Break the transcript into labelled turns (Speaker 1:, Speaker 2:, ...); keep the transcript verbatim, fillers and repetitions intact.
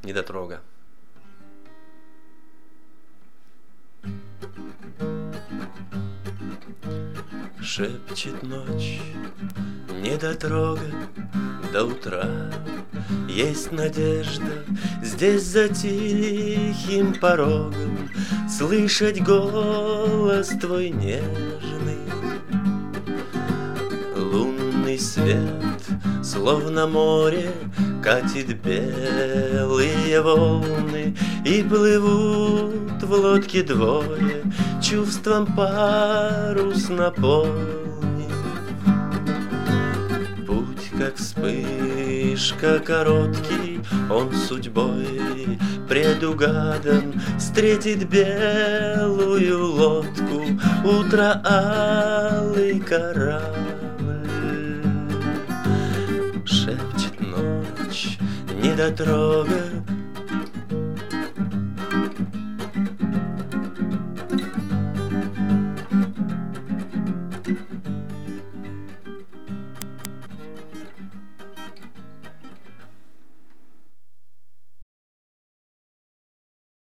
Speaker 1: Недотрога. Шепчет ночь, недотрога, до утра есть надежда здесь за тихим порогом слышать голос твой нежный. Лунный свет, словно море, катит белые волны, и плывут в лодке двое, чувством парус наполнен. Путь, как вспышка, короткий, он судьбой предугадан, встретит белую лодку, утро алый корабль. Шепчет ночь, недотрога,